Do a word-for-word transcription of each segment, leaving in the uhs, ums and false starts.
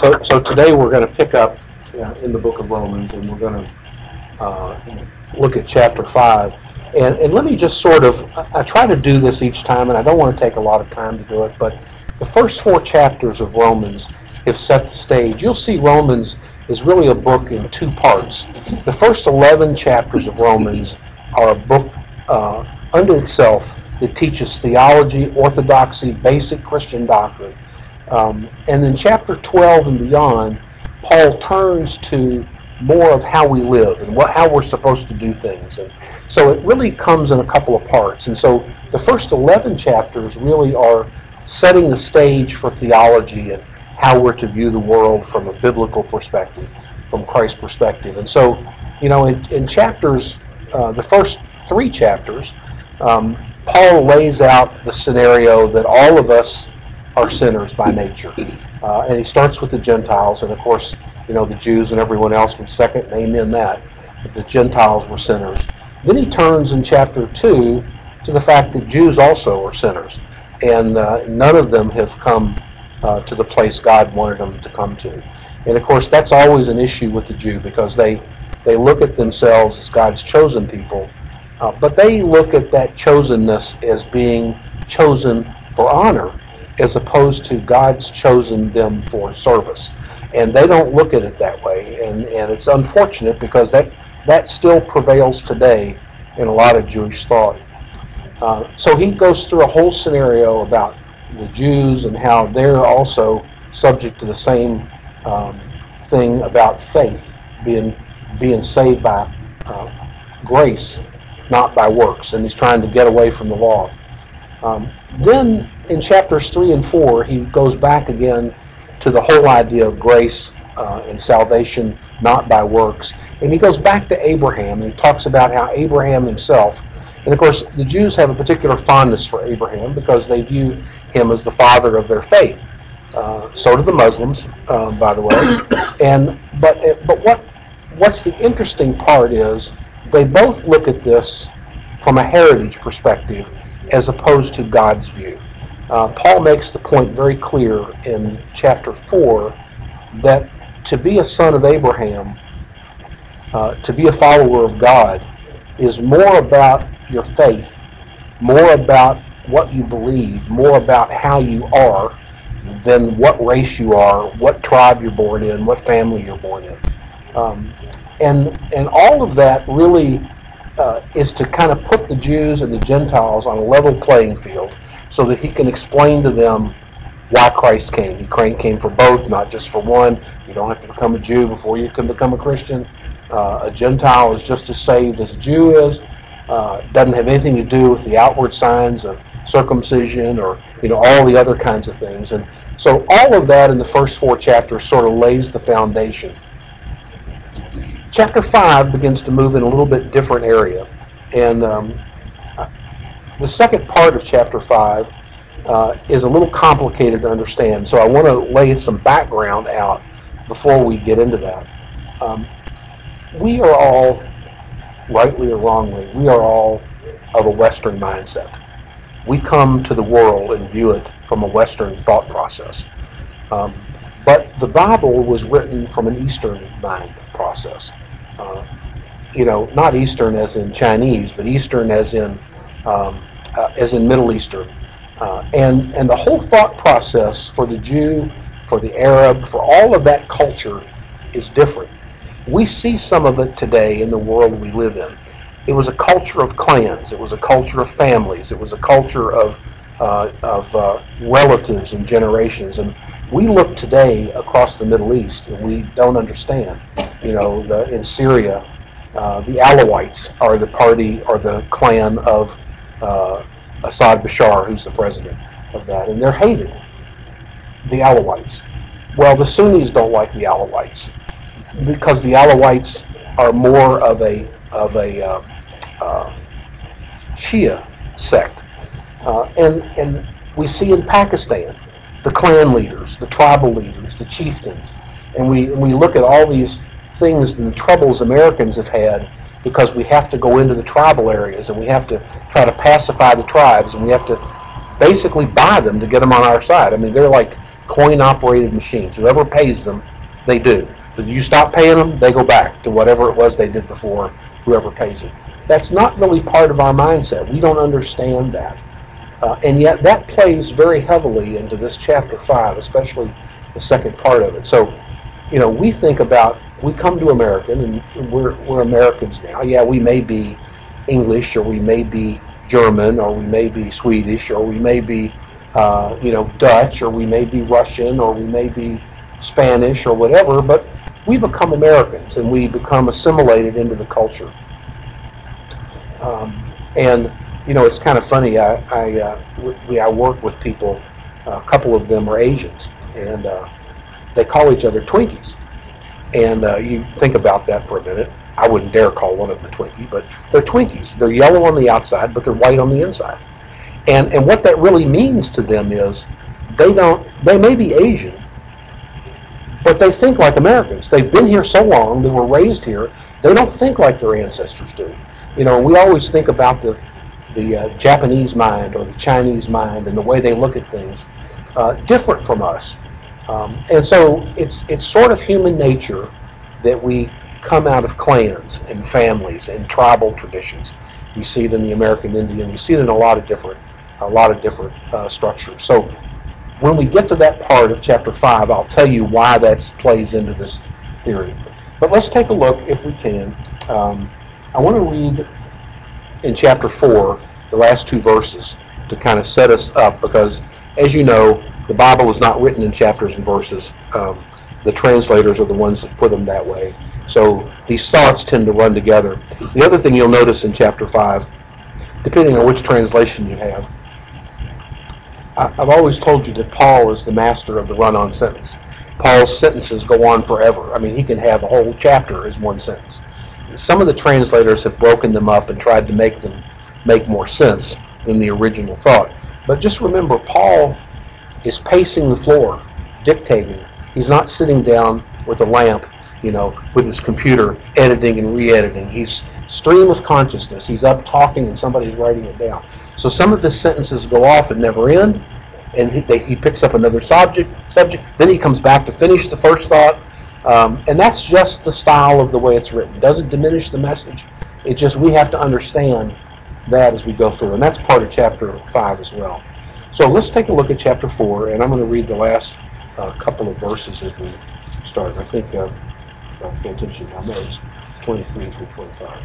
So, so today we're going to pick up uh, in the book of Romans, and we're going to uh, look at chapter five. And, and let me just sort of, I try to do this each time, and I don't want to take a lot of time to do it, but the first four chapters of Romans have set the stage. You'll see Romans is really a book in two parts. The first eleven chapters of Romans are a book uh, unto itself that teaches theology, orthodoxy, basic Christian doctrine. Um, and in chapter twelve and beyond, Paul turns to more of how we live and what, how we're supposed to do things. And so it really comes in a couple of parts. And so the first eleven chapters really are setting the stage for theology and how we're to view the world from a biblical perspective, from Christ's perspective. And so, you know, in, in chapters, uh, the first three chapters, um, Paul lays out the scenario that all of us are sinners by nature. Uh, and he starts with the Gentiles, and of course, you know, the Jews and everyone else would second and amen that, that the Gentiles were sinners. Then he turns in chapter two to the fact that Jews also are sinners, and uh, none of them have come uh, to the place God wanted them to come to. And of course, that's always an issue with the Jew, because they, they look at themselves as God's chosen people, uh, but they look at that chosenness as being chosen for honor, as opposed to God's chosen them for service. And they don't look at it that way, and, and it's unfortunate, because that, that still prevails today in a lot of Jewish thought. Uh, so he goes through a whole scenario about the Jews and how they're also subject to the same um, thing about faith, being, being saved by uh, grace, not by works, and he's trying to get away from the law. Um, then in chapters three and four, he goes back again to the whole idea of grace uh, and salvation, not by works. And he goes back to Abraham, and he talks about how Abraham himself, and of course the Jews have a particular fondness for Abraham because they view him as the father of their faith. Uh, so do the Muslims, um, by the way. And but but what what's the interesting part is they both look at this from a heritage perspective as opposed to God's view. Uh, Paul makes the point very clear in chapter four that to be a son of Abraham, uh, to be a follower of God, is more about your faith, more about what you believe, more about how you are, than what race you are, what tribe you're born in, what family you're born in. Um, and, and all of that really uh, is to kind of put the Jews and the Gentiles on a level playing field, so that he can explain to them why Christ came. He came for both, not just for one. You don't have to become a Jew before you can become a Christian. Uh, a Gentile is just as saved as a Jew is. Uh, doesn't have anything to do with the outward signs of circumcision or, you know, all the other kinds of things. And so all of that in the first four chapters sort of lays the foundation. Chapter five begins to move in a little bit different area. And um, the second part of chapter five uh, is a little complicated to understand, so I want to lay some background out before we get into that. Um, we are all, rightly or wrongly, we are all of a Western mindset. We come to the world and view it from a Western thought process. Um, but the Bible was written from an Eastern mind process. Uh, you know, not Eastern as in Chinese, but Eastern as in Um, uh, as in Middle Eastern. Uh, and, and the whole thought process for the Jew, for the Arab, for all of that culture is different. We see some of it today in the world we live in. It was a culture of clans. It was a culture of families. It was a culture of, uh, of uh, relatives and generations. And we look today across the Middle East and we don't understand. You know, the, in Syria, uh, the Alawites are the party or the clan of Uh, Assad Bashar, who's the president of that, and they're hated, the Alawites. Well, the Sunnis don't like the Alawites because the Alawites are more of a of a uh, uh, Shia sect, uh, and and we see in Pakistan the clan leaders, the tribal leaders, the chieftains, and we we look at all these things and the troubles Americans have had, because we have to go into the tribal areas and we have to try to pacify the tribes and we have to basically buy them to get them on our side. I mean, they're like coin-operated machines. Whoever pays them, they do. But you stop paying them, they go back to whatever it was they did before, whoever pays it. That's not really part of our mindset. We don't understand that. Uh, and yet that plays very heavily into this chapter five, especially the second part of it. So, you know, we think about, we come to American, and we're, we're Americans now. Yeah, we may be English, or we may be German, or we may be Swedish, or we may be, uh, you know, Dutch, or we may be Russian, or we may be Spanish, or whatever, but we become Americans, and we become assimilated into the culture. Um, and, you know, it's kind of funny, I, I, uh, we, I work with people, a couple of them are Asians, and uh, they call each other Twinkies. And uh, you think about that for a minute. I wouldn't dare call one of them a Twinkie, but they're Twinkies. They're yellow on the outside, but they're white on the inside. And and what that really means to them is they don't, they may be Asian, but they think like Americans. They've been here so long, they were raised here, they don't think like their ancestors do. You know, we always think about the, the uh, Japanese mind or the Chinese mind and the way they look at things uh, different from us. Um, and so it's it's sort of human nature that we come out of clans and families and tribal traditions. We see it in the American Indian. We see it in a lot of different, a lot of different uh, structures. So when we get to that part of chapter five, I'll tell you why that plays into this theory. But let's take a look, if we can. Um, I want to read in chapter four the last two verses to kind of set us up, because, as you know, the Bible is not written in chapters and verses. Um, the translators are the ones that put them that way. So these thoughts tend to run together. The other thing you'll notice in chapter five, depending on which translation you have, I've always told you that Paul is the master of the run-on sentence. Paul's sentences go on forever. I mean, he can have a whole chapter as one sentence. Some of the translators have broken them up and tried to make them make more sense than the original thought. But just remember, Paul is pacing the floor, dictating. He's not sitting down with a lamp, you know, with his computer, editing and re-editing. He's stream of consciousness. He's up talking and somebody's writing it down. So some of his sentences go off and never end, and he, they, he picks up another subject, subject. Then he comes back to finish the first thought, um, and that's just the style of the way it's written. It doesn't diminish the message. It's just we have to understand that as we go through, and that's part of chapter five as well. So let's take a look at chapter four, and I'm going to read the last uh, couple of verses as we start. I think, uh, I'll pay attention to my notes, twenty-three through twenty-five.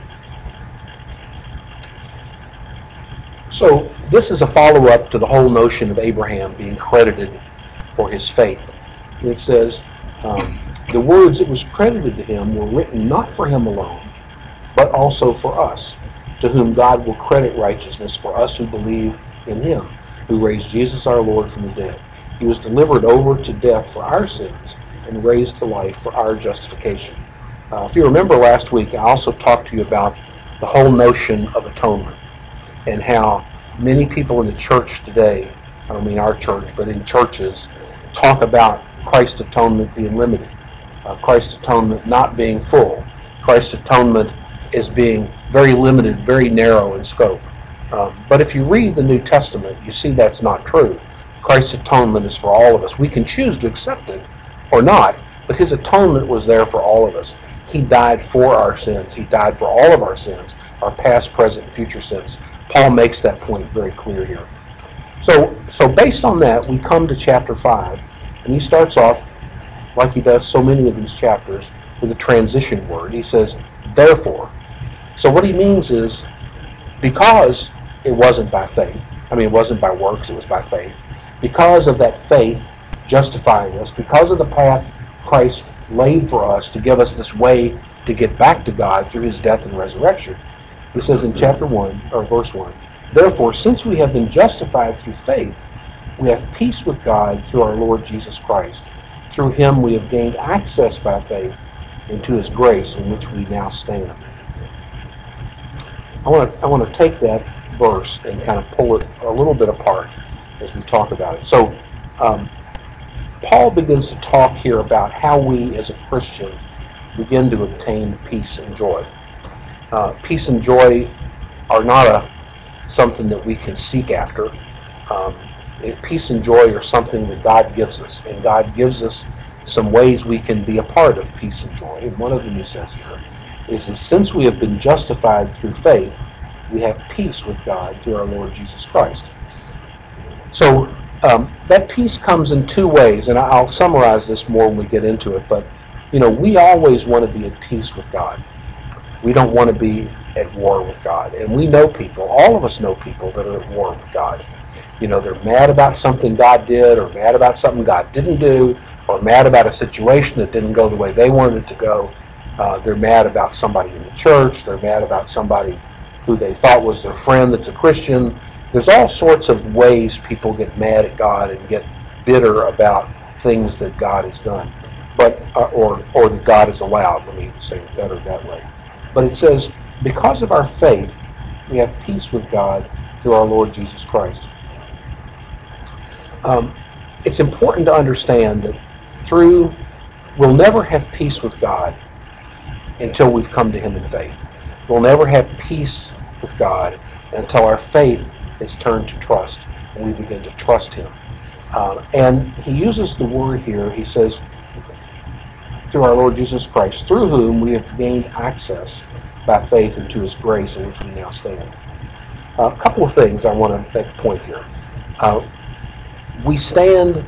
So this is a follow-up to the whole notion of Abraham being credited for his faith. It says, um, the words that was credited to him were written not for him alone, but also for us, to whom God will credit righteousness for us who believe in him, who raised Jesus our Lord from the dead. He was delivered over to death for our sins and raised to life for our justification. Uh, if you remember last week, I also talked to you about the whole notion of atonement and how many people in the church today, I don't mean our church, but in churches, talk about Christ's atonement being limited, uh, Christ's atonement not being full, Christ's atonement is being very limited, very narrow in scope. Um, but if you read the New Testament, you see that's not true. Christ's atonement is for all of us. We can choose to accept it or not, but his atonement was there for all of us. He died for our sins. He died for all of our sins, our past, present, and future sins. Paul makes that point very clear here. So, so based on that, we come to chapter five, and he starts off, like he does so many of these chapters, with a transition word. He says, therefore. So what he means is, because it wasn't by faith, I mean, it wasn't by works, it was by faith. Because of that faith justifying us, because of the path Christ laid for us to give us this way to get back to God through his death and resurrection, he says in chapter one, or verse one, therefore, since we have been justified through faith, we have peace with God through our Lord Jesus Christ. Through him we have gained access by faith into his grace in which we now stand. I want to I want to take that verse and kind of pull it a little bit apart as we talk about it. So um, Paul begins to talk here about how we as a Christian begin to obtain peace and joy. Uh, peace and joy are not a something that we can seek after. Um, It, peace and joy are something that God gives us, and God gives us some ways we can be a part of peace and joy. And one of them, he says here, is that since we have been justified through faith, we have peace with God through our Lord Jesus Christ. So um, that peace comes in two ways, and I'll summarize this more when we get into it. But you know, we always want to be at peace with God. We don't want to be at war with God. And we know people, all of us know people that are at war with God. You know, they're mad about something God did, or mad about something God didn't do, or mad about a situation that didn't go the way they wanted it to go. Uh, they're mad about somebody in the church. They're mad about somebody who they thought was their friend that's a Christian. There's all sorts of ways people get mad at God and get bitter about things that God has done, but uh, or or that God has allowed. Let me say it better that way. But it says, because of our faith, we have peace with God through our Lord Jesus Christ. Um, it's important to understand that through, we'll never have peace with God until we've come to Him in faith. We'll never have peace with God until our faith is turned to trust, and we begin to trust Him. Um, and he uses the word here, he says, through our Lord Jesus Christ, through whom we have gained access by faith into His grace in which we now stand. Uh, a couple of things I want to make a point here. Uh, we stand,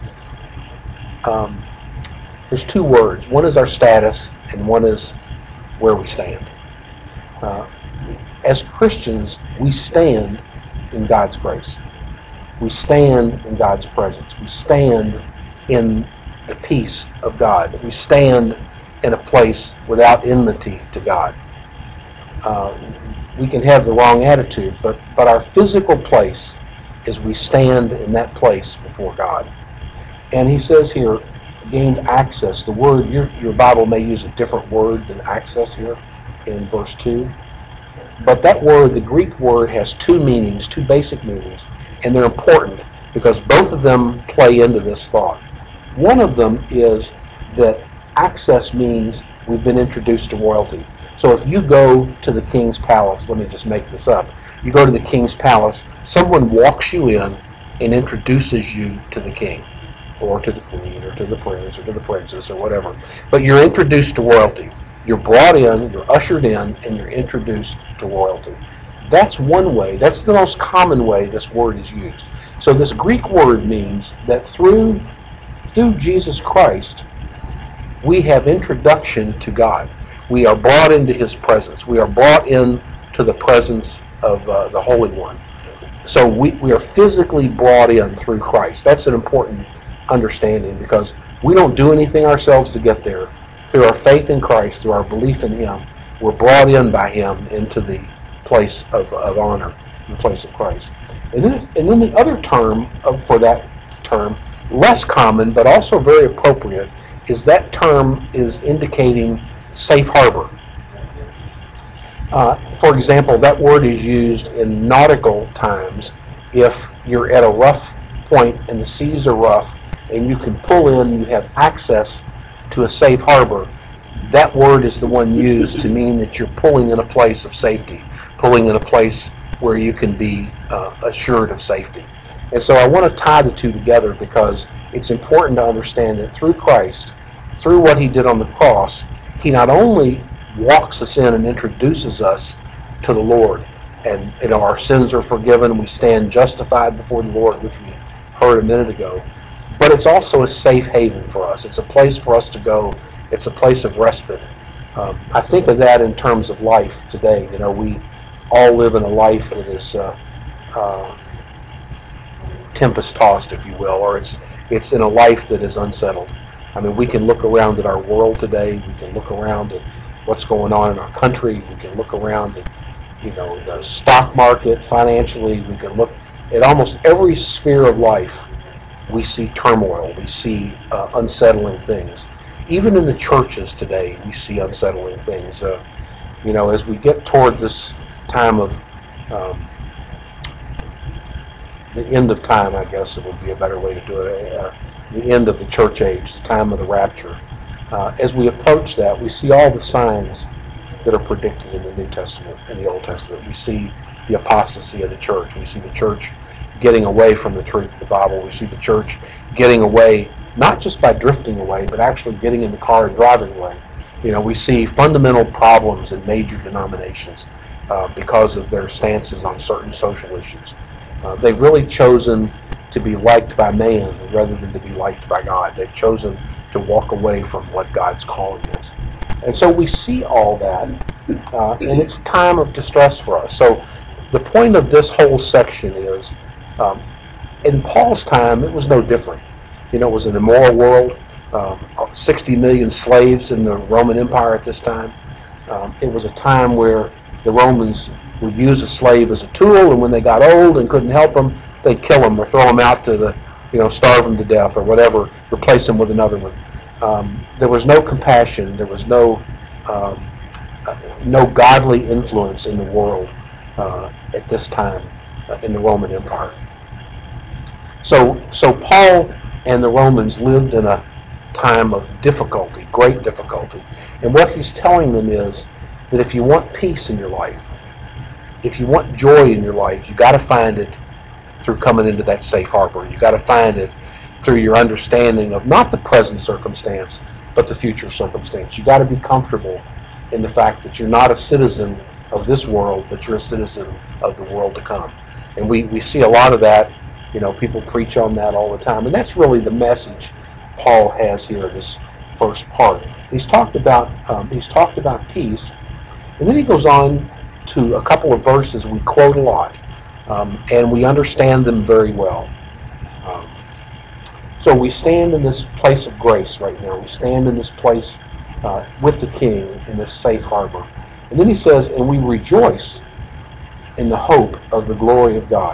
um, there's two words. One is our status, and one is where we stand. Uh, as Christians, we stand in God's grace. We stand in God's presence. We stand in the peace of God. We stand in a place without enmity to God. Uh, we can have the wrong attitude, but, but our physical place is we stand in that place before God. And he says here, gained access. The word, your, your Bible may use a different word than access here in verse two. But that word, the Greek word, has two meanings, two basic meanings, and they're important because both of them play into this thought. One of them is that access means we've been introduced to royalty. So if you go to the king's palace, let me just make this up, you go to the king's palace, someone walks you in and introduces you to the king, or to the queen, or to the prince, or to the princess, or whatever. But you're introduced to royalty. You're brought in, you're ushered in, and you're introduced to royalty. That's one way, that's the most common way this word is used. So this Greek word means that through, through Jesus Christ, we have introduction to God. We are brought into His presence. We are brought into the presence of uh, the Holy One. So we, we are physically brought in through Christ. That's an important understanding because we don't do anything ourselves to get there. Through our faith in Christ, through our belief in Him, we're brought in by Him into the place of, of honor, the place of Christ. And then, and then the other term of, for that term, less common but also very appropriate, is that term is indicating safe harbor. Uh, for example, that word is used in nautical times if you're at a rough point and the seas are rough and you can pull in, you have access to a safe harbor. That word is the one used to mean that you're pulling in a place of safety, pulling in a place where you can be uh, assured of safety. And so I want to tie the two together because it's important to understand that through Christ, through what He did on the cross, He not only walks us in and introduces us to the Lord, and you know, our sins are forgiven, we stand justified before the Lord, which we heard a minute ago, but it's also a safe haven for us. It's a place for us to go. It's a place of respite. Um, I think of that in terms of life today. You know, we all live in a life that is uh, uh, tempest-tossed, if you will, or it's it's in a life that is unsettled. I mean, we can look around at our world today. We can look around at what's going on in our country. We can look around at, you know, the stock market financially. We can look at almost every sphere of life. We see turmoil. We see uh, unsettling things. Even in the churches today, we see unsettling things. Uh, you know, as we get toward this time of um, the end of time, I guess it would be a better way to do it, uh, the end of the church age, the time of the rapture. Uh, as we approach that, we see all the signs that are predicted in the New Testament and the Old Testament. We see the apostasy of the church. We see the church getting away from the truth of the Bible. We see the church getting away, not just by drifting away, but actually getting in the car and driving away. You know, we see fundamental problems in major denominations uh, because of their stances on certain social issues. Uh, they've really chosen to be liked by man rather than to be liked by God. They've chosen to walk away from what God's calling is. And so we see all that, uh, and it's a time of distress for us. So the point of this whole section is, um, in Paul's time, it was no different. You know, it was an immoral world, um, sixty million slaves in the Roman Empire at this time. Um, it was a time where the Romans would use a slave as a tool, and when they got old and couldn't help them, they'd kill them or throw them out to the, you know, starve them to death or whatever, replace them with another one. Um, there was no compassion. There was no um, no godly influence in the world uh, at this time uh, in the Roman Empire. So, so Paul and the Romans lived in a time of difficulty, great difficulty. And what he's telling them is that if you want peace in your life, if you want joy in your life, you got to find it through coming into that safe harbor. You got to find it through your understanding of not the present circumstance, but the future circumstance. You got to be comfortable in the fact that you're not a citizen of this world, but you're a citizen of the world to come. And we, we see a lot of that. You know, people preach on that all the time. And that's really the message Paul has here in this first part. He's talked about um, he's talked about peace, and then he goes on to a couple of verses we quote a lot, um, and we understand them very well. Um, so we stand in this place of grace right now. We stand in this place uh, with the King in this safe harbor. And then he says, and we rejoice in the hope of the glory of God.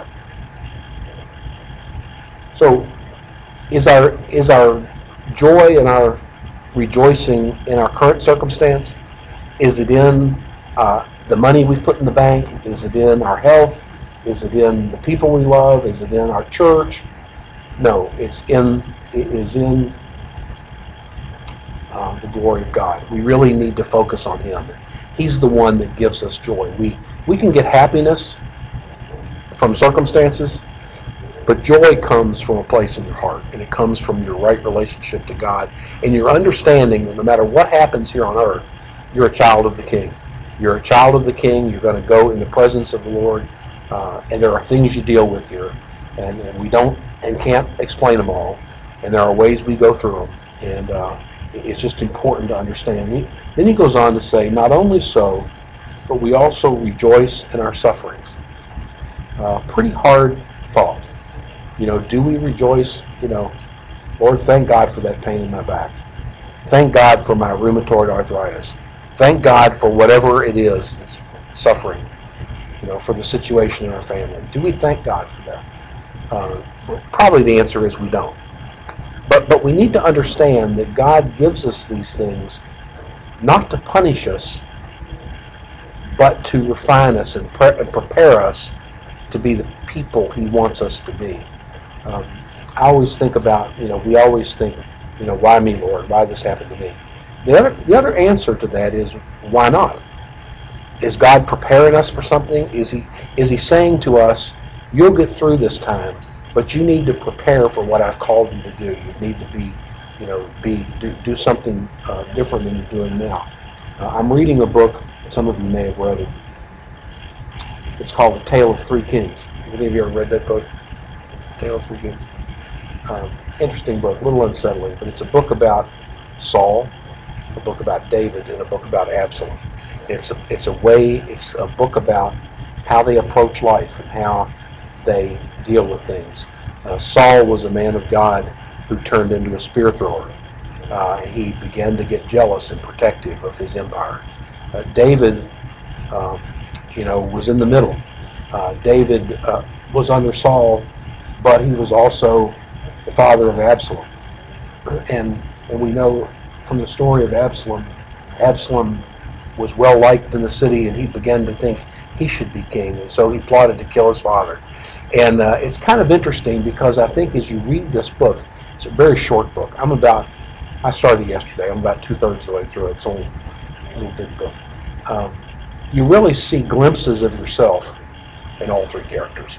So is our is our joy and our rejoicing in our current circumstance? Is it in uh, the money we've put in the bank? Is it in our health? Is it in the people we love? Is it in our church? No, it's in it is in uh, the glory of God. We really need to focus on Him. He's the one that gives us joy. We we can get happiness from circumstances, but joy comes from a place in your heart, and it comes from your right relationship to God, and your understanding that no matter what happens here on earth, you're a child of the King. You're a child of the King. You're going to go in the presence of the Lord, uh, and there are things you deal with here, and, and we don't and can't explain them all, and there are ways we go through them, and uh, it's just important to understand. He, then he goes on to say, not only so, but we also rejoice in our sufferings. Uh, pretty hard thought. You know, do we rejoice? You know, Lord, thank God for that pain in my back. Thank God for my rheumatoid arthritis. Thank God for whatever it is that's suffering, you know, for the situation in our family. Do we thank God for that? Uh, probably the answer is we don't. But, but we need to understand that God gives us these things not to punish us, but to refine us and, pre- and prepare us to be the people He wants us to be. Um, I always think about, you know, we always think, you know, why me, Lord? Why this happened to me? The other, the other answer to that is, why not? Is God preparing us for something? Is He, is He saying to us, you'll get through this time, but you need to prepare for what I've called you to do. You need to be, you know, be do, do something uh, different than you're doing now. Uh, I'm reading a book, some of you may have read it. It's called The Tale of Three Kings. Have any of you ever read that book? Tale of Three Kings. Um, interesting book, a little unsettling, but it's a book about Saul, a book about David, and a book about Absalom. It's a, it's a way, it's a book about how they approach life and how they deal with things. Uh, Saul was a man of God who turned into a spear thrower. Uh, he began to get jealous and protective of his empire. Uh, David, um, you know, was in the middle. Uh, David uh, was under Saul, but he was also the father of Absalom. And and we know from the story of Absalom, Absalom was well liked in the city, and he began to think he should be king, and so he plotted to kill his father. And uh, it's kind of interesting because I think as you read this book, it's a very short book. I'm about, I started yesterday, I'm about two-thirds of the way through it. It's only a little big book. Um, you really see glimpses of yourself in all three characters.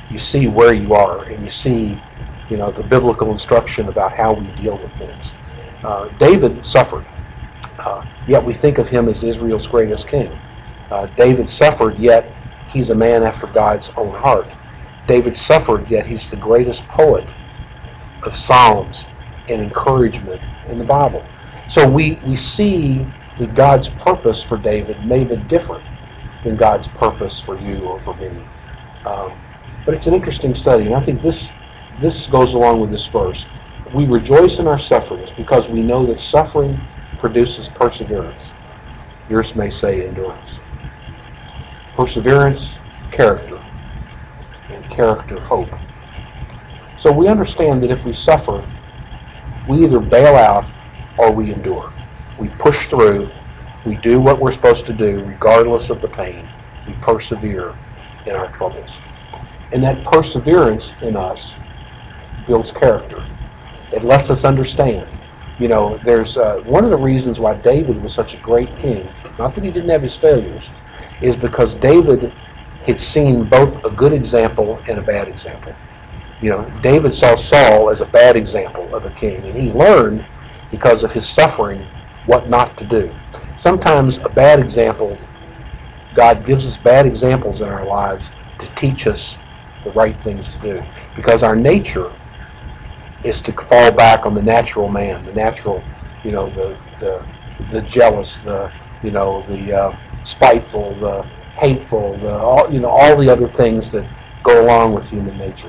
you see where you are, and you see, you know, the biblical instruction about how we deal with things. Uh, David suffered, uh, yet we think of him as Israel's greatest king. Uh, David suffered, yet he's a man after God's own heart. David suffered, yet he's the greatest poet of psalms and encouragement in the Bible. So we, we see that God's purpose for David may be different than God's purpose for you or for me. Um, but it's an interesting study, and I think this this goes along with this verse. We rejoice in our sufferings because we know that suffering produces perseverance. Yours may say endurance. Perseverance, character, and character, hope. So we understand that if we suffer, we either bail out or we endure. We push through. We do what we're supposed to do regardless of the pain. We persevere in our troubles. And that perseverance in us builds character. It lets us understand. You know, there's uh, one of the reasons why David was such a great king, not that he didn't have his failures, is because David had seen both a good example and a bad example. You know, David saw Saul as a bad example of a king, and he learned, because of his suffering, what not to do. Sometimes a bad example, God gives us bad examples in our lives to teach us the right things to do. Because our nature is to fall back on the natural man, the natural, you know, the the, the jealous, the, you know, the uh, spiteful, the hateful, the all, you know, all the other things that go along with human nature.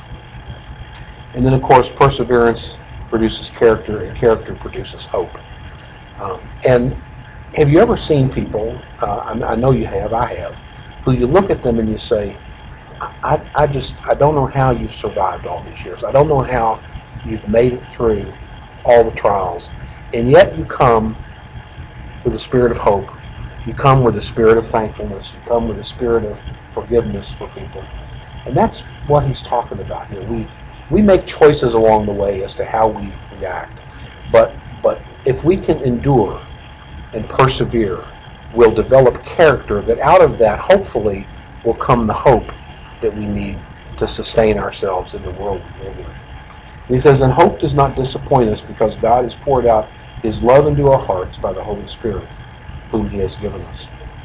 And then, of course, perseverance produces character, and character produces hope. Um, and have you ever seen people, uh, I, I know you have, I have, who you look at them and you say, I, I just, I don't know how you've survived all these years. I don't know how you've made it through all the trials. And yet you come with a spirit of hope. You come with a spirit of thankfulness. You come with a spirit of forgiveness for people. And that's what he's talking about here. We we make choices along the way as to how we react. But but if we can endure and persevere, we'll develop character that out of that, hopefully, will come the hope that we need to sustain ourselves in the world we live in. And he says, and hope does not disappoint us because God has poured out his love into our hearts by the Holy Spirit, whom he has given us.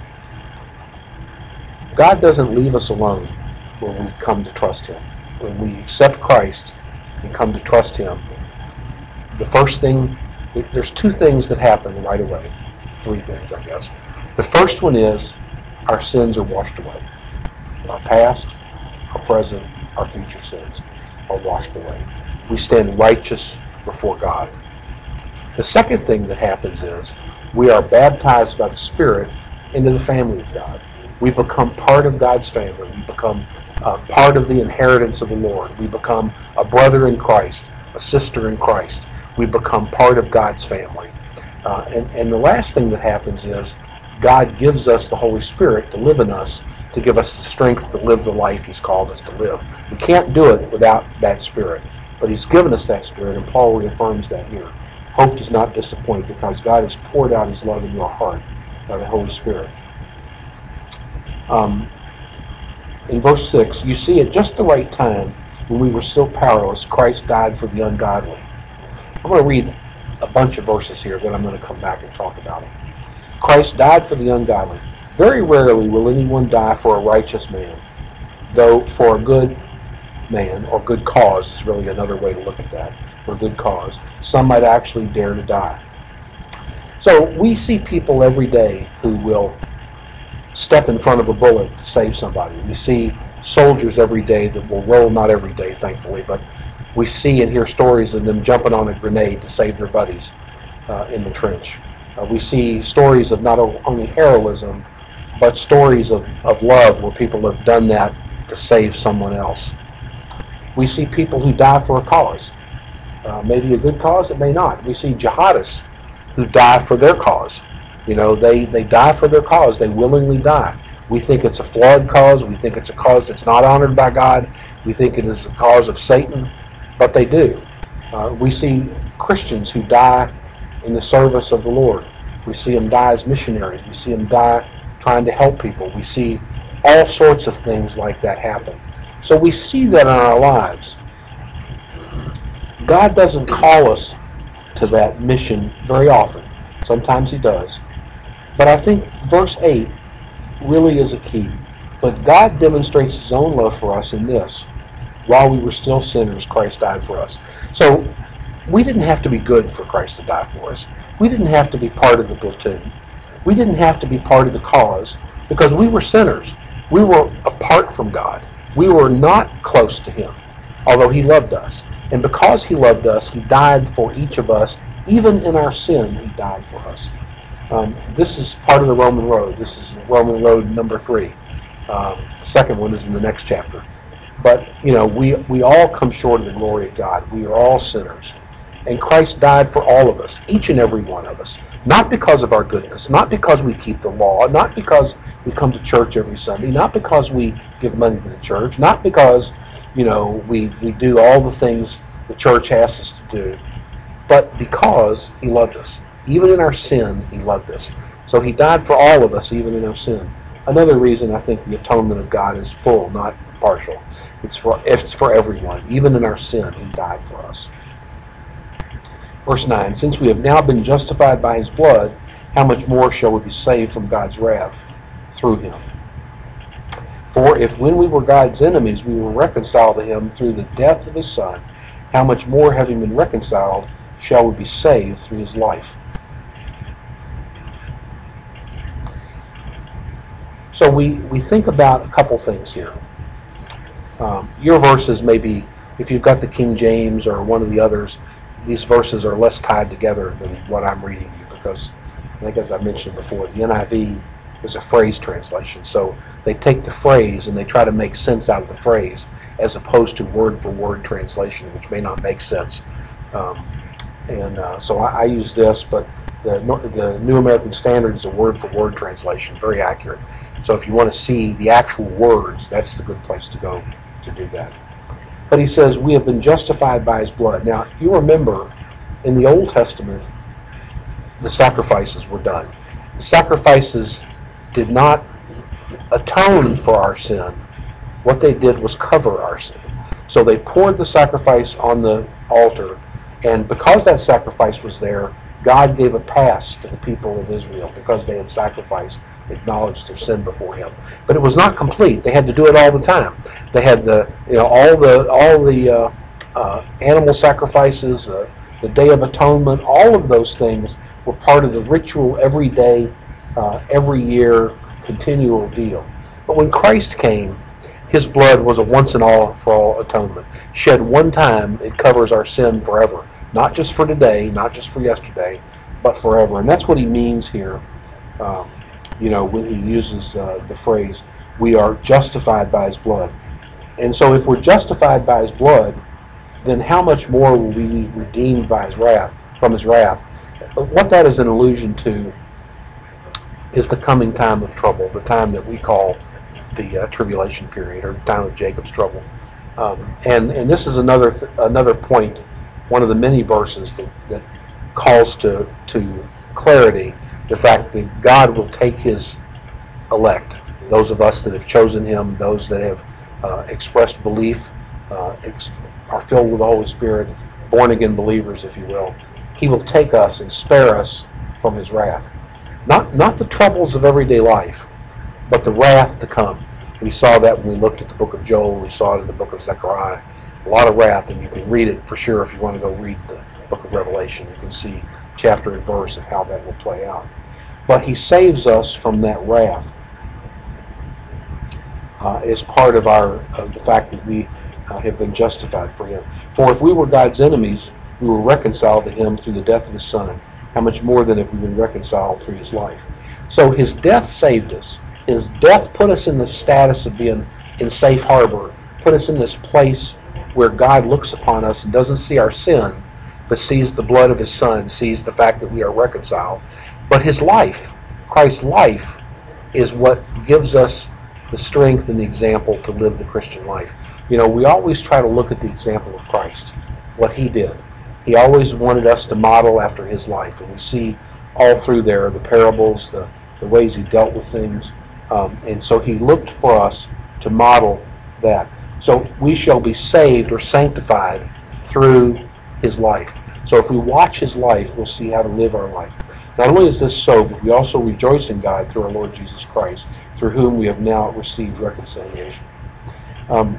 God doesn't leave us alone when we come to trust him. When we accept Christ and come to trust him, the first thing, there's two things that happen right away. Three things, I guess. The first one is our sins are washed away. Our past, our present, our future sins are washed away. We stand righteous before God. The second thing that happens is we are baptized by the Spirit into the family of God. We become part of God's family. We become uh, part of the inheritance of the Lord. We become a brother in Christ, a sister in Christ. We become part of God's family. Uh, and, and the last thing that happens is God gives us the Holy Spirit to live in us, to give us the strength to live the life he's called us to live. We can't do it without that Spirit, but he's given us that Spirit, and Paul reaffirms that here. Hope does not disappoint because God has poured out his love in your heart by the Holy Spirit. Um, in verse six, you see at just the right time, when we were still powerless, Christ died for the ungodly. I'm going to read a bunch of verses here, then I'm going to come back and talk about them. Christ died for the ungodly. Very rarely will anyone die for a righteous man, though for a good man, or good cause is really another way to look at that, for a good cause, some might actually dare to die. So we see people every day who will step in front of a bullet to save somebody. We see soldiers every day that will roll, not every day, thankfully, but we see and hear stories of them jumping on a grenade to save their buddies uh, in the trench. Uh, we see stories of not only heroism, but stories of, of love where people have done that to save someone else. We see people who die for a cause. Uh, maybe a good cause, it may not. We see jihadists who die for their cause. You know, they, they die for their cause. They willingly die. We think it's a flawed cause. We think it's a cause that's not honored by God. We think it is a cause of Satan, but they do. Uh, we see Christians who die in the service of the Lord. We see them die as missionaries. We see them die trying to help people. We see all sorts of things like that happen. So we see that in our lives. God doesn't call us to that mission very often. Sometimes he does. But I think verse eight really is a key. But God demonstrates his own love for us in this. While we were still sinners, Christ died for us. So we didn't have to be good for Christ to die for us. We didn't have to be part of the platoon. We didn't have to be part of the cause because we were sinners. We were apart from God. We were not close to him, although he loved us. And because he loved us, he died for each of us. Even in our sin, he died for us. Um, this is part of the Roman road. This is Roman road number three. Um, the second one is in the next chapter. But, you know, we, we all come short of the glory of God. We are all sinners. And Christ died for all of us, each and every one of us. Not because of our goodness, not because we keep the law, not because we come to church every Sunday, not because we give money to the church, not because, you know, we, we do all the things the church asks us to do, but because he loved us. Even in our sin, he loved us. So he died for all of us, even in our sin. Another reason I think the atonement of God is full, not partial. It's for, it's for everyone. Even in our sin, he died for us. Verse nine, since we have now been justified by his blood, how much more shall we be saved from God's wrath through him? For if when we were God's enemies, we were reconciled to him through the death of his Son, how much more, having been reconciled, shall we be saved through his life? So we, we think about a couple things here. Um, your verses may be, if you've got the King James or one of the others, these verses are less tied together than what I'm reading you because, I think as I mentioned before, the N I V is a phrase translation. So they take the phrase and they try to make sense out of the phrase as opposed to word-for-word translation, which may not make sense. Um, and uh, so I, I use this, but the, the New American Standard is a word-for-word translation, very accurate. So if you want to see the actual words, that's the good place to go to do that. But he says, we have been justified by his blood. Now, you remember, in the Old Testament, the sacrifices were done. The sacrifices did not atone for our sin. What they did was cover our sin. So they poured the sacrifice on the altar, and because that sacrifice was there, God gave a pass to the people of Israel because they had sacrificed, acknowledged their sin before him. But it was not complete. They had to do it all the time. They had the, you know, all the all the uh, uh, animal sacrifices, uh, the Day of Atonement, all of those things were part of the ritual every day, uh, every year, continual deal. But when Christ came, his blood was a once and all for all atonement. Shed one time, it covers our sin forever. Not just for today, not just for yesterday, but forever. And that's what he means here. Um, you know, when he uses uh, the phrase, we are justified by his blood. And so if we're justified by his blood, then how much more will we be redeemed by his wrath, from his wrath? What that is an allusion to is the coming time of trouble, the time that we call the uh, tribulation period, or the time of Jacob's trouble. Um, and, and this is another another point, one of the many verses that, that calls to, to clarity, the fact that God will take his elect, those of us that have chosen him, those that have uh, expressed belief, uh, ex- are filled with the Holy Spirit, born again believers, if you will. He will take us and spare us from his wrath. Not, not the troubles of everyday life, but the wrath to come. We saw that when we looked at the book of Joel. We saw it in the book of Zechariah. A lot of wrath, and you can read it for sure if you want to go read the book of Revelation. You can see chapter and verse of how that will play out. But he saves us from that wrath uh, as part of our of the fact that we uh, have been justified for him. For if we were God's enemies, we were reconciled to him through the death of his Son. How much more than if we've been reconciled through his life? So his death saved us. His death put us in the status of being in safe harbor, put us in this place where God looks upon us and doesn't see our sin, but sees the blood of his Son, sees the fact that we are reconciled. But his life, Christ's life, is what gives us the strength and the example to live the Christian life. You know, we always try to look at the example of Christ, what he did. He always wanted us to model after his life, and we see all through there the parables, the, the ways he dealt with things, um, and so he looked for us to model that. So we shall be saved or sanctified through his life. So if we watch his life, we'll see how to live our life. Not only is this so, but we also rejoice in God through our Lord Jesus Christ, through whom we have now received reconciliation. Um,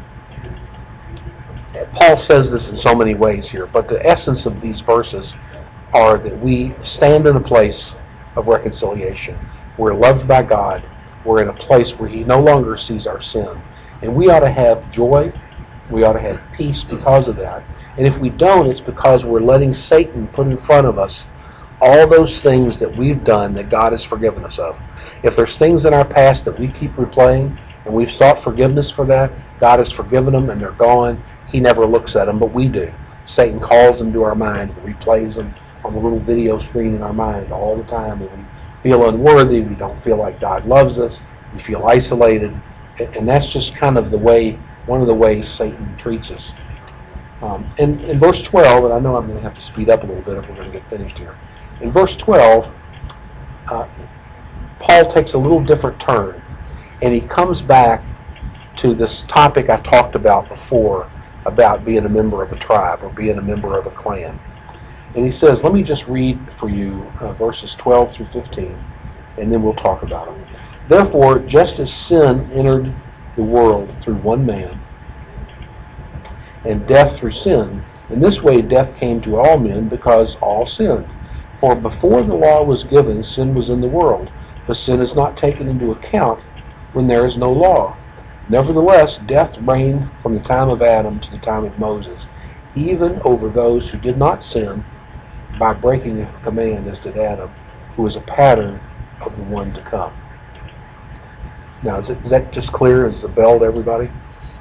Paul says this in so many ways here, but the essence of these verses are that we stand in a place of reconciliation. We're loved by God. We're in a place where he no longer sees our sin. And we ought to have joy. We ought to have peace because of that. And if we don't, it's because we're letting Satan put in front of us all those things that we've done that God has forgiven us of. If there's things in our past that we keep replaying and we've sought forgiveness for that, God has forgiven them and they're gone. He never looks at them, but we do. Satan calls them to our mind and replays them on the little video screen in our mind all the time. And we feel unworthy. We don't feel like God loves us. We feel isolated. And that's just kind of the way, one of the ways Satan treats us. Um, and in verse twelve, and I know I'm going to have to speed up a little bit if we're going to get finished here. In verse twelve, uh, Paul takes a little different turn, and he comes back to this topic I talked about before, about being a member of a tribe or being a member of a clan. And he says, let me just read for you uh, verses twelve through fifteen, and then we'll talk about them. Therefore, just as sin entered the world through one man, and death through sin, in this way death came to all men because all sinned. For before the law was given, sin was in the world, but sin is not taken into account when there is no law. Nevertheless, death reigned from the time of Adam to the time of Moses, even over those who did not sin by breaking a command as did Adam, who is a pattern of the one to come. Now, is, it, is that just clear as a bell to everybody?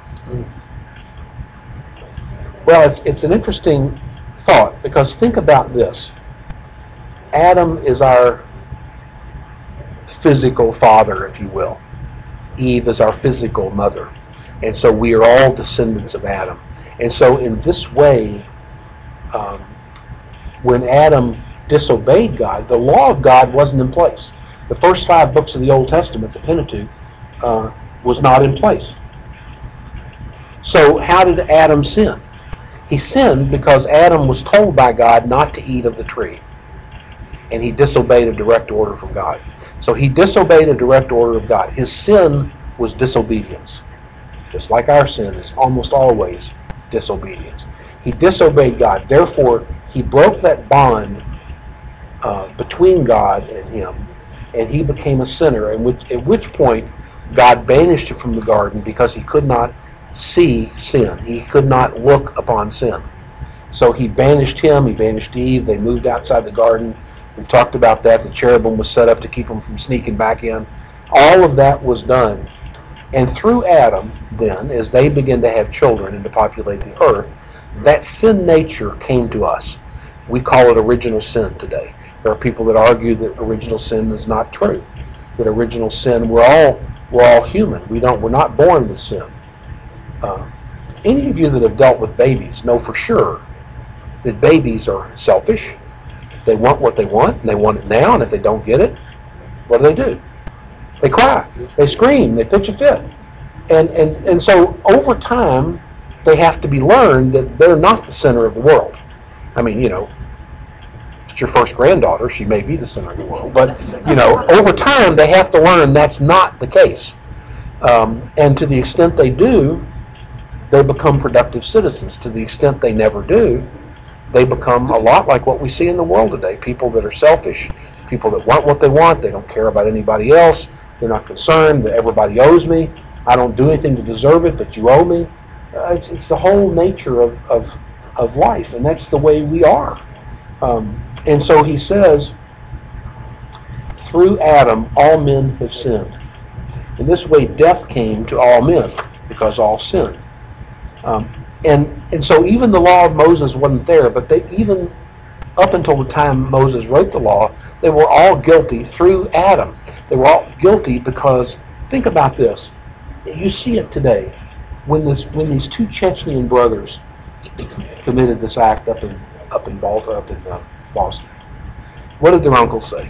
Well, it's, it's an interesting thought, because think about this. Adam is our physical father, if you will. Eve is our physical mother. And so we are all descendants of Adam. And so in this way, um, when Adam disobeyed God, the law of God wasn't in place. The first five books of the Old Testament, the Pentateuch, uh, was not in place. So how did Adam sin? He sinned because Adam was told by God not to eat of the tree. And he disobeyed a direct order from God. So he disobeyed a direct order of God. His sin was disobedience. Just like our sin is almost always disobedience. He disobeyed God. Therefore, he broke that bond uh, between God and him, and he became a sinner, and which, at which point God banished him from the garden because he could not see sin. He could not look upon sin. So he banished him, he banished Eve, they moved outside the garden. We talked about that. The cherubim was set up to keep them from sneaking back in. All of that was done. And through Adam, then, as they began to have children and to populate the earth, that sin nature came to us. We call it original sin today. There are people that argue that original sin is not true. That original sin, we're all we're all human. We don't we're not born with sin. Uh, any of you that have dealt with babies know for sure that babies are selfish. They want what they want, and they want it now, and if they don't get it, what do they do? They cry, they scream, they pitch a fit. And, and, and so over time, they have to be learned that they're not the center of the world. I mean, you know, it's your first granddaughter, she may be the center of the world, but, you know, over time, they have to learn that's not the case. Um, and to the extent they do, they become productive citizens. To the extent they never do, they become a lot like what we see in the world today. People that are selfish, people that want what they want, they don't care about anybody else, they're not concerned that everybody owes me, I don't do anything to deserve it, but you owe me. Uh, it's, it's the whole nature of, of, of life, and that's the way we are. Um, and so he says, through Adam, all men have sinned. In this way, death came to all men, because all sinned. Um, And and so even the law of Moses wasn't there, but they even up until the time Moses wrote the law, they were all guilty through Adam. They were all guilty because, think about this, you see it today, when this when these two Chechnyan brothers committed this act up in up in Baltimore, up in uh, Boston. What did their uncle say?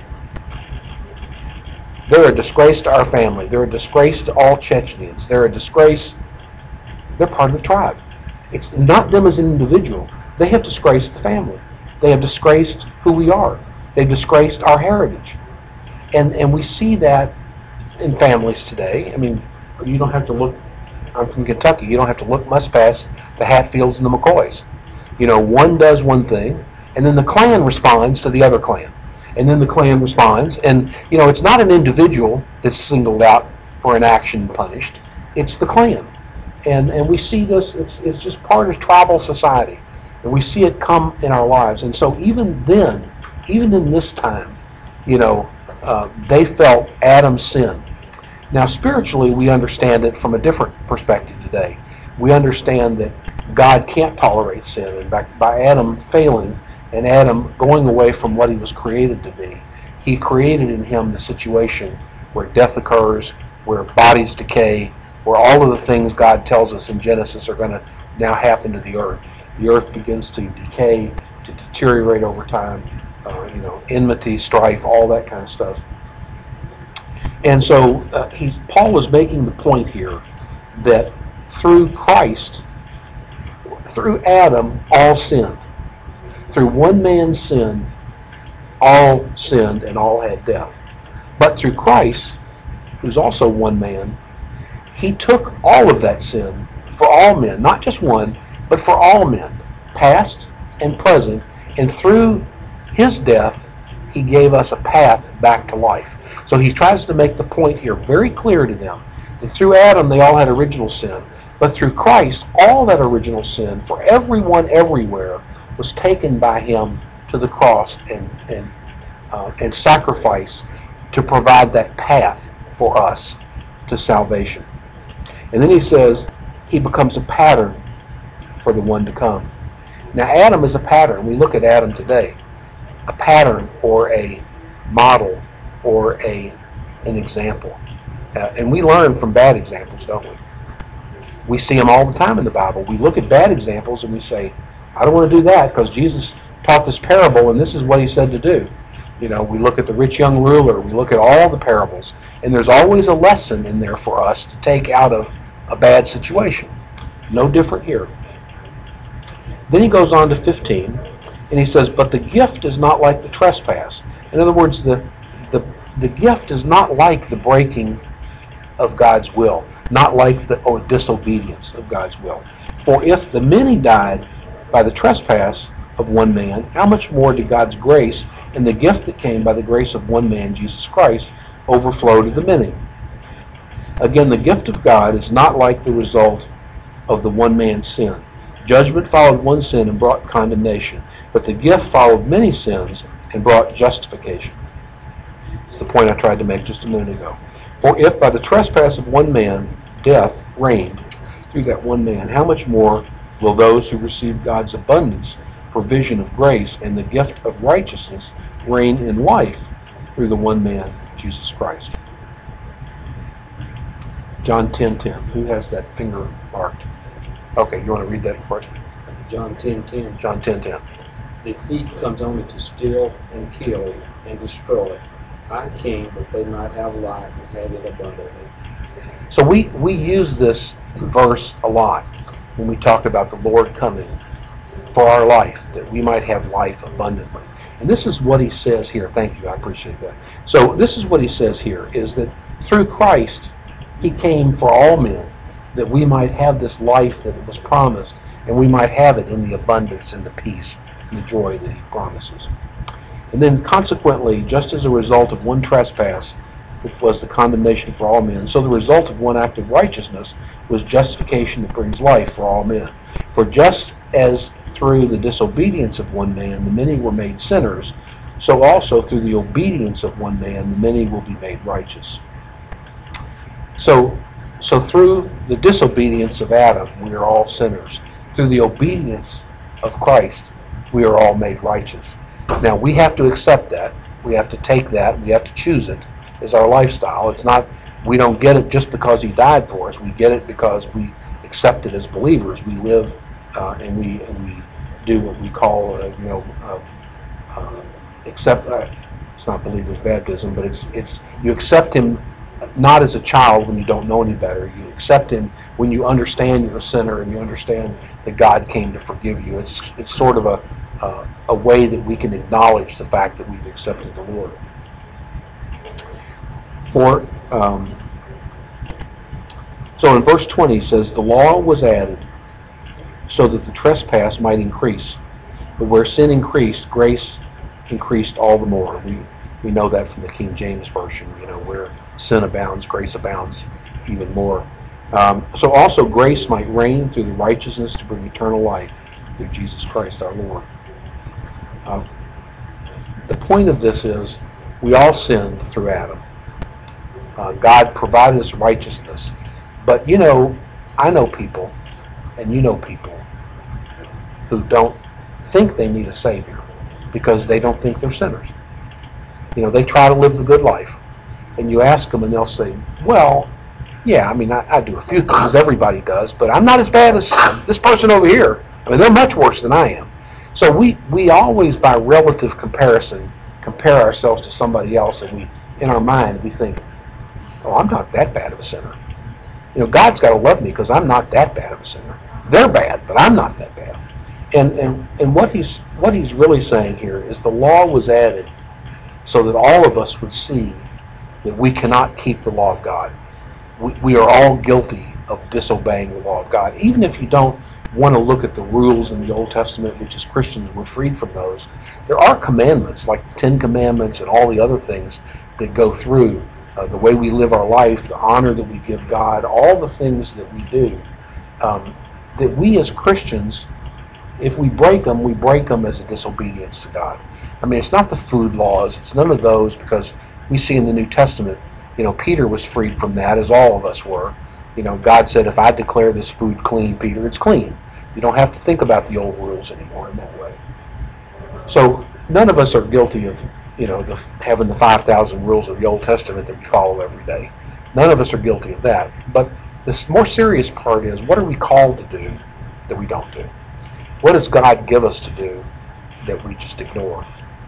They're a disgrace to our family. They're a disgrace to all Chechens. They're a disgrace They're part of the tribe. It's not them as an individual. They have disgraced the family. They have disgraced who we are. They've disgraced our heritage. And and we see that in families today. I mean, you don't have to look, I'm from Kentucky, you don't have to look much past the Hatfields and the McCoys. You know, one does one thing, and then the clan responds to the other clan. And then the clan responds, and, you know, it's not an individual that's singled out for an action punished. It's the clan. And and we see this, it's, it's just part of tribal society. And we see it come in our lives. And so even then, even in this time, you know, uh, they felt Adam's sin. Now spiritually, we understand it from a different perspective today. We understand that God can't tolerate sin. In fact, by Adam failing and Adam going away from what he was created to be, he created in him the situation where death occurs, where bodies decay, where all of the things God tells us in Genesis are going to now happen to the earth. The earth begins to decay, to deteriorate over time, uh, you know, enmity, strife, all that kind of stuff. And so uh, he, Paul was making the point here that through Christ, through Adam, all sinned. Through one man's sin, all sinned and all had death. But through Christ, who's also one man, he took all of that sin for all men, not just one, but for all men, past and present, and through his death, he gave us a path back to life. So he tries to make the point here very clear to them that through Adam they all had original sin, but through Christ all that original sin for everyone everywhere was taken by him to the cross and and uh, and sacrificed to provide that path for us to salvation. And then he says he becomes a pattern for the one to come. Now Adam is a pattern. We look at Adam today, a pattern or a model or a an example. Uh, and we learn from bad examples, don't we? We see them all the time in the Bible. We look at bad examples and we say, I don't want to do that because Jesus taught this parable and this is what he said to do. You know, we look at the rich young ruler, we look at all the parables, and there's always a lesson in there for us to take out of a bad situation. No different here. Then he goes on to fifteen, and he says, but the gift is not like the trespass. In other words, the, the, the gift is not like the breaking of God's will, not like the or disobedience of God's will. For if the many died by the trespass of one man, how much more did God's grace and the gift that came by the grace of one man, Jesus Christ, overflow to the many? Again, the gift of God is not like the result of the one man's sin. Judgment followed one sin and brought condemnation, but the gift followed many sins and brought justification. It's the point I tried to make just a minute ago. For if by the trespass of one man death reigned through that one man, how much more will those who receive God's abundance, provision of grace, and the gift of righteousness reign in life through the one man, Jesus Christ? John ten ten. Who has that finger marked? Okay, you want to read that first? John ten ten. John ten ten. The thief comes only to steal and kill and destroy. I came that they might have life and have it abundantly. So we, we use this verse a lot when we talk about the Lord coming for our life, that we might have life abundantly. And this is what he says here. Thank you, I appreciate that. So this is what he says here, is that through Christ, he came for all men, that we might have this life that was promised, and we might have it in the abundance and the peace and the joy that he promises. And then consequently, just as a result of one trespass, which was the condemnation for all men, so the result of one act of righteousness was justification that brings life for all men. For just as through the disobedience of one man the many were made sinners, so also through the obedience of one man the many will be made righteous. So, so through the disobedience of Adam, we are all sinners. Through the obedience of Christ, we are all made righteous. Now, we have to accept that. We have to take that. We have to choose it as our lifestyle. It's not, we don't get it just because he died for us. We get it because we accept it as believers. We live uh, and we and we do what we call, uh, you know, uh, uh, accept. Uh, it's not believers' baptism, but it's it's you accept him not as a child when you don't know any better. You accept Him when you understand you're a sinner and you understand that God came to forgive you. It's it's sort of a uh, a way that we can acknowledge the fact that we've accepted the Lord. For um, so in verse twenty it says, the law was added so that the trespass might increase, but where sin increased, grace increased all the more. We we know that from the King James Version. You know, where sin abounds, grace abounds even more. Um, so also grace might reign through the righteousness to bring eternal life through Jesus Christ our Lord. Uh, the point of this is we all sinned through Adam. Uh, God provided us righteousness. But you know, I know people, and you know people, who don't think they need a Savior because they don't think they're sinners. You know, they try to live the good life. And you ask them and they'll say, well, yeah, I mean, I, I do a few things, everybody does, but I'm not as bad as this person over here. I mean, they're much worse than I am. So we, we always, by relative comparison, compare ourselves to somebody else, and we, in our mind, we think, oh, I'm not that bad of a sinner. You know, God's got to love me because I'm not that bad of a sinner. They're bad, but I'm not that bad. And, and, and what he's, what he's really saying here is the law was added so that all of us would see that we cannot keep the law of God. We, we are all guilty of disobeying the law of God. Even if you don't want to look at the rules in the Old Testament, which as Christians we're freed from those, there are commandments like the Ten Commandments and all the other things that go through uh, the way we live our life, the honor that we give God, all the things that we do, um, that we as Christians, if we break them, we break them as a disobedience to God. I mean, it's not the food laws, it's none of those, because we see in the New Testament, you know, Peter was freed from that, as all of us were. You know, God said, if I declare this food clean, Peter, it's clean. You don't have to think about the old rules anymore in that way. So none of us are guilty of, you know, the, having the five thousand rules of the Old Testament that we follow every day. None of us are guilty of that. But the more serious part is, what are we called to do that we don't do? What does God give us to do that we just ignore?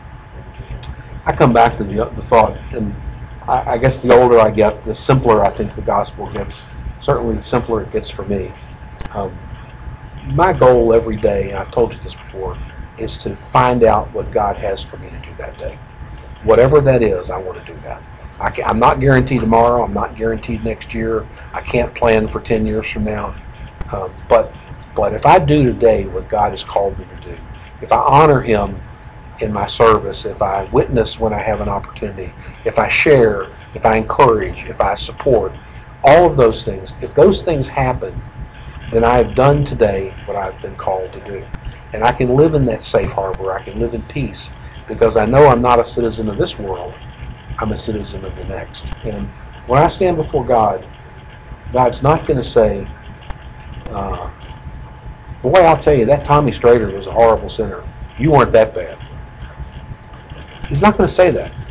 I come back to the, the thought, and I, I guess the older I get, the simpler I think the gospel gets. Certainly the simpler it gets for me. Um, my goal every day, and I've told you this before, is to find out what God has for me to do that day. Whatever that is, I want to do that. I can, I'm not guaranteed tomorrow. I'm not guaranteed next year. I can't plan for ten years from now. Um, but but if I do today what God has called me to do, if I honor Him in my service, if I witness when I have an opportunity, if I share, if I encourage, if I support, all of those things, if those things happen, then I have done today what I've been called to do. And I can live in that safe harbor. I can live in peace because I know I'm not a citizen of this world. I'm a citizen of the next. And when I stand before God, God's not going to say, uh, boy, I'll tell you, that Tommy Strader was a horrible sinner. You weren't that bad. He's not going to say that.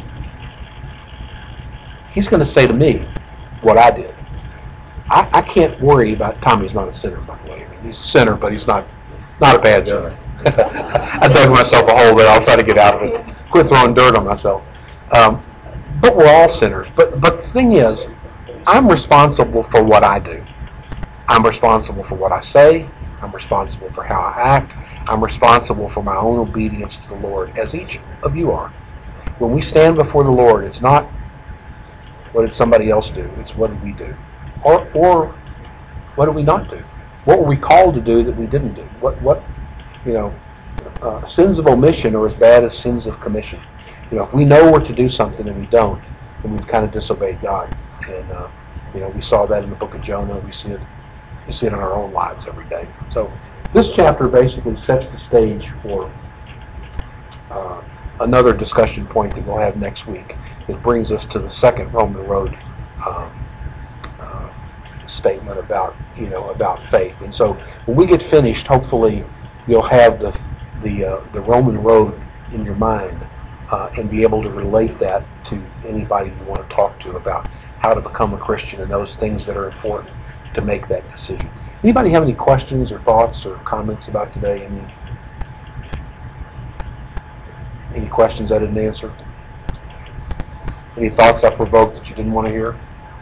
He's going to say to me what I did. I, I can't worry about, Tommy's not a sinner, by the way. I mean, he's a sinner, but he's not not a bad sinner. I dug myself a hole there. I'll try to get out of it. Quit throwing dirt on myself. Um, but we're all sinners. But, but the thing is, I'm responsible for what I do. I'm responsible for what I say. I'm responsible for how I act. I'm responsible for my own obedience to the Lord, as each of you are. When we stand before the Lord, it's not what did somebody else do, it's what did we do. Or, or what did we not do? What were we called to do that we didn't do? What, what, you know, uh, sins of omission are as bad as sins of commission. You know, if we know we're to do something and we don't, then we've kind of disobeyed God. And, uh, you know, we saw that in the book of Jonah. We see it, we see it in our own lives every day. So this chapter basically sets the stage for uh, another discussion point that we'll have next week. It brings us to the second Roman road um, uh, statement about, you know, about faith. And so when we get finished, hopefully you'll have the the uh, the Roman road in your mind uh, and be able to relate that to anybody you want to talk to about how to become a Christian and those things that are important to make that decision. Anybody have any questions or thoughts or comments about today? Any, any questions I didn't answer? Any thoughts I provoked that you didn't want to hear?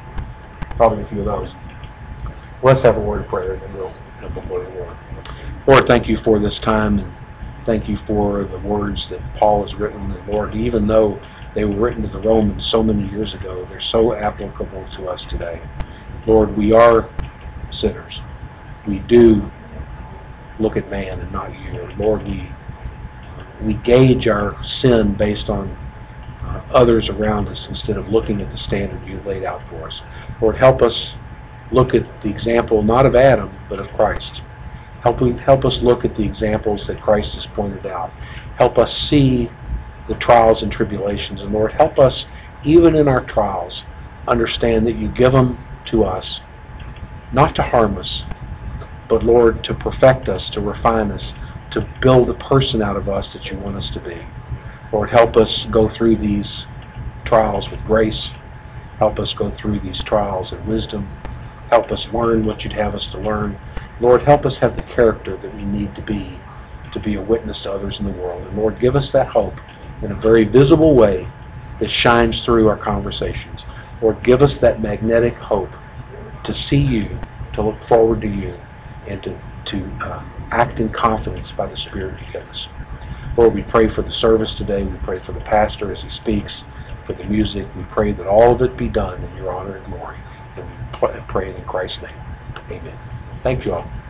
probably a few of those. Let's have a word of prayer, and then we'll have the word of the Lord. Lord, thank you for this time, and thank you for the words that Paul has written. And Lord, even though they were written to the Romans so many years ago, they're so applicable to us today. Lord, we are sinners. We do look at man and not you. Lord, we we gauge our sin based on uh, others around us instead of looking at the standard you laid out for us. Lord, help us look at the example not of Adam, but of Christ. Help, we, help us look at the examples that Christ has pointed out. Help us see the trials and tribulations. And Lord, help us, even in our trials, understand that you give them to us, not to harm us, but Lord, to perfect us, to refine us, to build the person out of us that you want us to be. Lord, help us go through these trials with grace. Help us go through these trials in wisdom. Help us learn what you'd have us to learn. Lord, help us have the character that we need to be, to be a witness to others in the world. And Lord, give us that hope in a very visible way that shines through our conversations. Lord, give us that magnetic hope to see you, to look forward to you, and to, to uh, act in confidence by the Spirit you give us. Lord, we pray for the service today. We pray for the pastor as he speaks, for the music. We pray that all of it be done in your honor and glory. And we pray it in Christ's name. Amen. Thank you all.